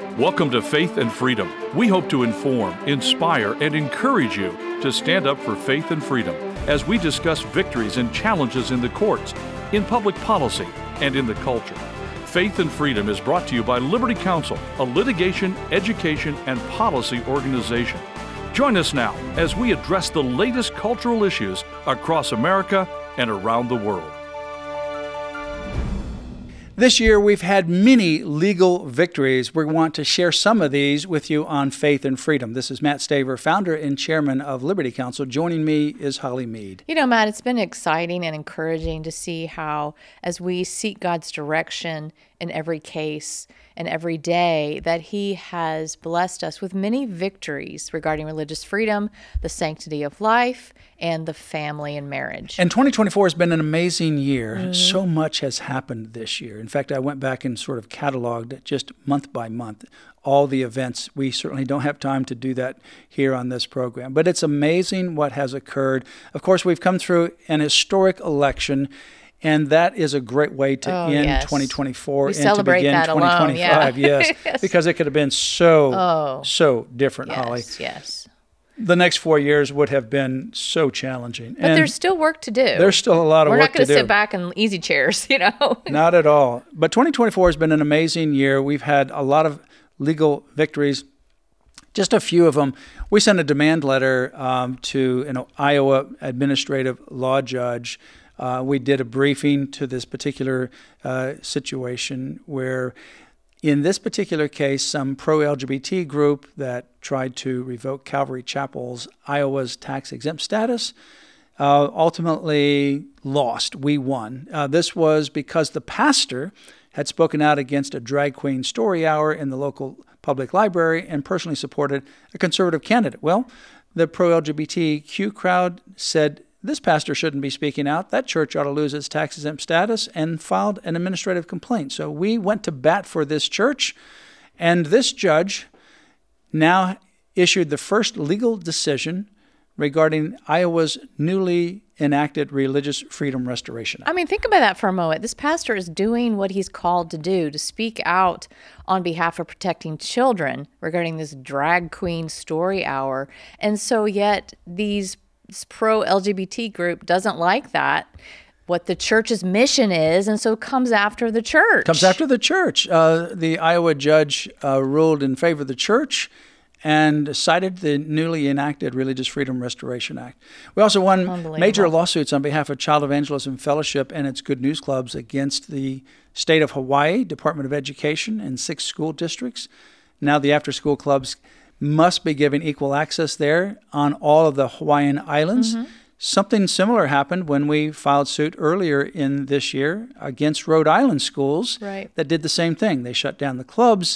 Welcome to Faith and Freedom. We hope to inform, inspire, and encourage you to stand up for faith and freedom as we discuss victories and challenges in the courts, in public policy, and in the culture. Faith and Freedom is brought to you by Liberty Counsel, a litigation, education, and policy organization. Join us now as we address the latest cultural issues across America and around the world. This year, we've had many legal victories. We want to share some of these with you on Faith and Freedom. This is Matt Staver, founder and chairman of Liberty Counsel. Joining me is Holly Mead. You know, Matt, it's been exciting and encouraging to see how, as we seek God's direction in every case and every day, that He has blessed us with many victories regarding religious freedom, the sanctity of life, and the family and marriage. And 2024 has been an amazing year. Mm-hmm. So much has happened this year. In fact, I went back and sort of cataloged just month by month all the events. We certainly don't have time to do that here on this program. But it's amazing what has occurred. Of course, we've come through an historic election, and that is a great way to end 2024 and to begin 2025. Yes, because it could have been so different, Holly. Yes. The next 4 years would have been so challenging. But there's still work to do. There's still a lot of work to do. We're not going to sit back in easy chairs, you know. Not at all. But 2024 has been an amazing year. We've had a lot of legal victories. Just a few of them. We sent a demand letter to an Iowa administrative law judge. We did a briefing to this particular situation where, in this particular case, some pro-LGBT group that tried to revoke Calvary Chapel's Iowa's tax-exempt status ultimately lost. We won. This was because the pastor had spoken out against a drag queen story hour in the local public library and personally supported a conservative candidate. Well, the pro-LGBTQ crowd said, this pastor shouldn't be speaking out. That church ought to lose its tax-exempt status, and filed an administrative complaint. So we went to bat for this church, and this judge now issued the first legal decision regarding Iowa's newly enacted Religious Freedom Restoration Act. I mean, think about that for a moment. This pastor is doing what he's called to do, to speak out on behalf of protecting children regarding this drag queen story hour. And so yet this pro-LGBT group doesn't like that, what the church's mission is, and so comes after the church. The Iowa judge ruled in favor of the church and cited the newly enacted Religious Freedom Restoration Act. We also won major lawsuits on behalf of Child Evangelism Fellowship and its Good News Clubs against the state of Hawaii, Department of Education, and 6 school districts. Now the after-school clubs must be given equal access there on all of the Hawaiian Islands. Mm-hmm. Something similar happened when we filed suit earlier in this year against Rhode Island schools that did the same thing. They shut down the clubs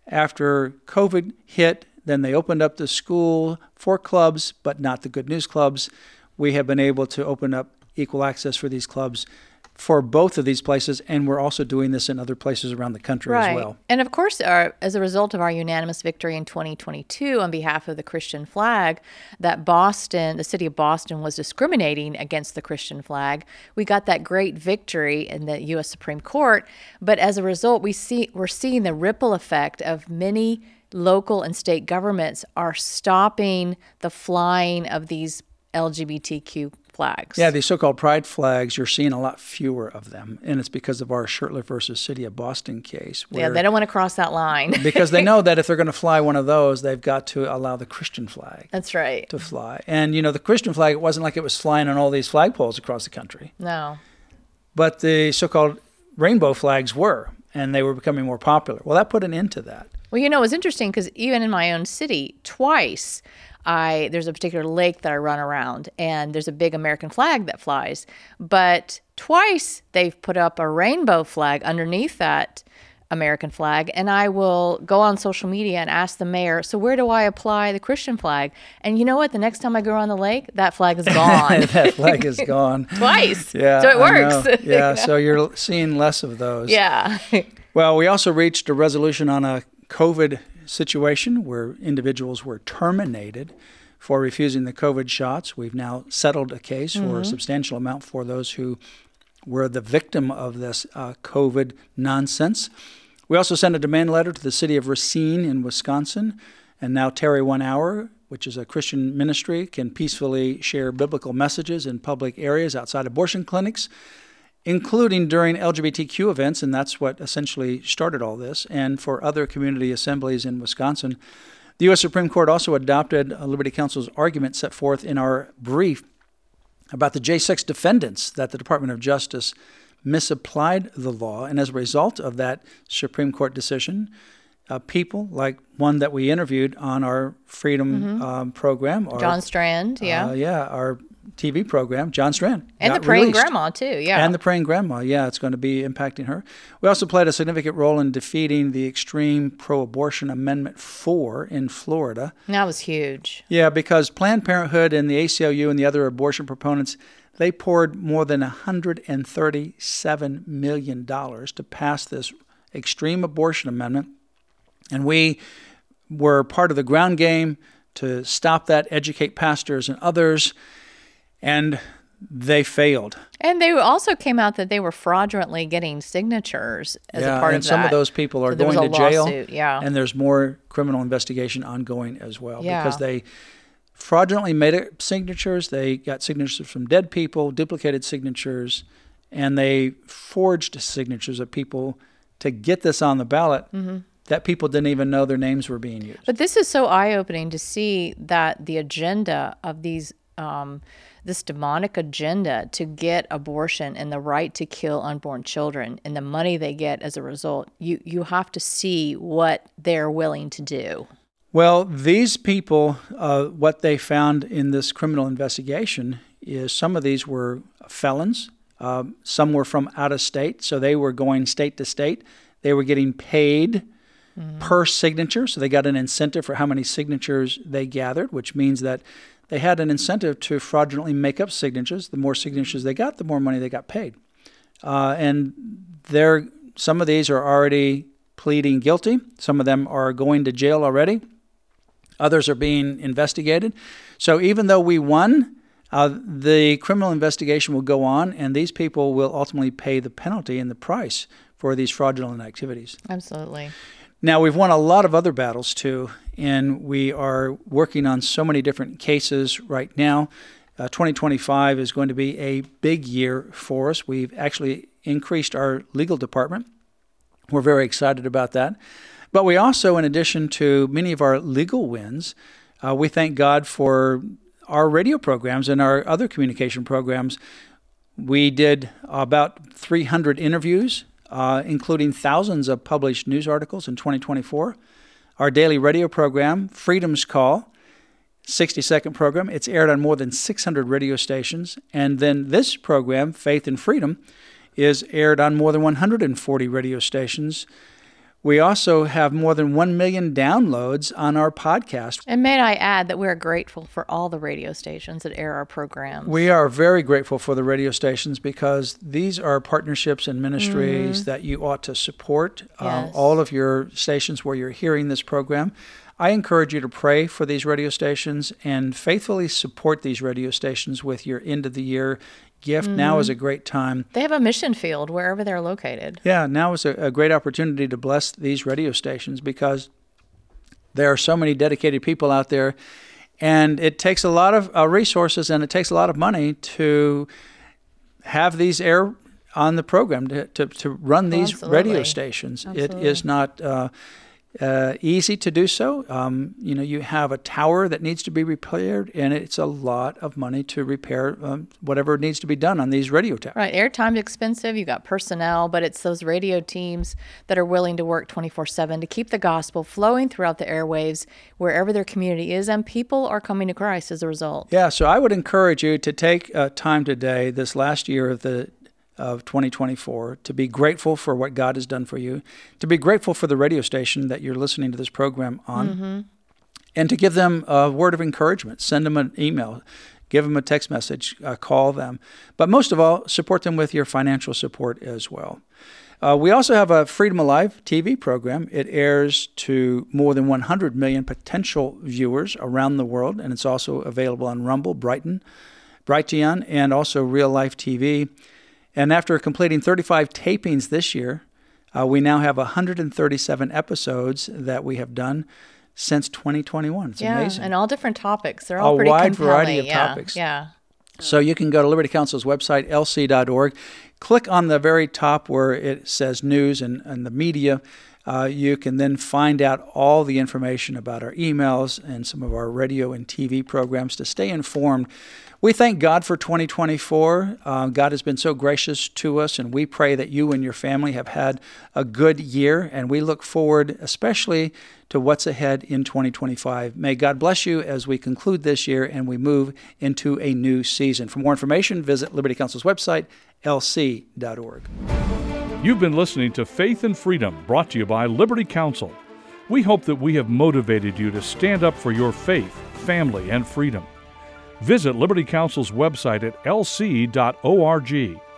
after COVID hit. Then they opened up the school for clubs, but not the Good News Clubs. We have been able to open up equal access for these clubs for both of these places, and we're also doing this in other places around the country as well. And of course, as a result of our unanimous victory in 2022 on behalf of the Christian flag, that the city of Boston was discriminating against the Christian flag, we got that great victory in the U.S. Supreme Court. But as a result, we're seeing the ripple effect of many local and state governments are stopping the flying of these LGBTQ flags. Yeah, these so-called pride flags, you're seeing a lot fewer of them. And it's because of our Shurtleff versus City of Boston case. Yeah, they don't want to cross that line. Because they know that if they're going to fly one of those, they've got to allow the Christian flag to fly. And, you know, the Christian flag, it wasn't like it was flying on all these flagpoles across the country. No. But the so-called rainbow flags were, and they were becoming more popular. Well, that put an end to that. Well, you know, it's interesting because even in my own city, twice, there's a particular lake that I run around, and there's a big American flag that flies. But twice they've put up a rainbow flag underneath that American flag, and I will go on social media and ask the mayor, so where do I apply the Christian flag? And you know what? The next time I go around the lake, that flag is gone. That flag is gone. Twice. Yeah, so it works. Yeah, so you're seeing less of those. Yeah. Well, we also reached a resolution on a COVID situation where individuals were terminated for refusing the COVID shots. We've now settled a case for a substantial amount for those who were the victim of this COVID nonsense. We also sent a demand letter to the city of Racine in Wisconsin, and now Tarry 1 Hour, which is a Christian ministry, can peacefully share biblical messages in public areas outside abortion clinics, including during LGBTQ events, and that's what essentially started all this, and for other community assemblies in Wisconsin. The U.S. Supreme Court also adopted Liberty Counsel's argument set forth in our brief about the J6 defendants that the Department of Justice misapplied the law, and as a result of that Supreme Court decision, people like one that we interviewed on our Freedom program. John Strand, our TV program, John Strand. And the Praying Grandma, too, And the Praying Grandma, it's going to be impacting her. We also played a significant role in defeating the extreme pro-abortion Amendment 4 in Florida. That was huge. Yeah, because Planned Parenthood and the ACLU and the other abortion proponents, they poured more than $137 million to pass this extreme abortion amendment. And we were part of the ground game to stop that, educate pastors and others, and they failed. And they also came out that they were fraudulently getting signatures as a part of that. And some of those people are going to jail, lawsuit, and there's more criminal investigation ongoing as well because they fraudulently made up signatures. They got signatures from dead people, duplicated signatures, and they forged signatures of people to get this on the ballot. That people didn't even know their names were being used. But this is so eye-opening to see that the agenda of these, this demonic agenda to get abortion and the right to kill unborn children and the money they get as a result, you have to see what they're willing to do. Well, these people, what they found in this criminal investigation is some of these were felons. Some were from out of state, so they were going state to state. They were getting paid per signature, so they got an incentive for how many signatures they gathered, which means that they had an incentive to fraudulently make up signatures. The more signatures they got, the more money they got paid. And some of these are already pleading guilty. Some of them are going to jail already. Others are being investigated. So even though we won, the criminal investigation will go on, and these people will ultimately pay the penalty and the price for these fraudulent activities. Absolutely. Now, we've won a lot of other battles, too, and we are working on so many different cases right now. 2025 is going to be a big year for us. We've actually increased our legal department. We're very excited about that. But we also, in addition to many of our legal wins, we thank God for our radio programs and our other communication programs. We did about 300 interviews, including thousands of published news articles in 2024. Our daily radio program, Freedom's Call, 60-second program, it's aired on more than 600 radio stations. And then this program, Faith and Freedom, is aired on more than 140 radio stations. We also have more than 1 million downloads on our podcast. And may I add that we're grateful for all the radio stations that air our programs. We are very grateful for the radio stations because these are partnerships and ministries that you ought to support. Yes. All of your stations where you're hearing this program. I encourage you to pray for these radio stations and faithfully support these radio stations with your end-of-the-year gift. Now is a great time. They have a mission field wherever they're located. Yeah, now is a great opportunity to bless these radio stations because there are so many dedicated people out there, and it takes a lot of resources and it takes a lot of money to have these air on the program, to run these radio stations. Absolutely. It is not easy to do so. You have a tower that needs to be repaired, and it's a lot of money to repair whatever needs to be done on these radio towers. Right. Airtime's expensive. You got personnel, but it's those radio teams that are willing to work 24/7 to keep the gospel flowing throughout the airwaves wherever their community is, and people are coming to Christ as a result. Yeah, so I would encourage you to take time today, this last year of 2024, to be grateful for what God has done for you, to be grateful for the radio station that you're listening to this program on, and to give them a word of encouragement. Send them an email, give them a text message, call them. But most of all, support them with your financial support as well. We also have a Freedom Alive TV program. It airs to more than 100 million potential viewers around the world, and it's also available on Rumble, Brighteon, and also Real Life TV. And after completing 35 tapings this year, We now have 137 episodes that we have done since 2021. It's amazing. And all different topics. They're all pretty wide compelling. variety of topics. Yeah. So you can go to Liberty Counsel's website, lc.org. Click on the very top where it says news and the media. You can then find out all the information about our emails and some of our radio and TV programs to stay informed. We thank God for 2024. God has been so gracious to us, and we pray that you and your family have had a good year, and we look forward especially to what's ahead in 2025. May God bless you as we conclude this year and we move into a new season. For more information, visit Liberty Counsel's website, lc.org. You've been listening to Faith and Freedom, brought to you by Liberty Counsel. We hope that we have motivated you to stand up for your faith, family, and freedom. Visit Liberty Counsel's website at lc.org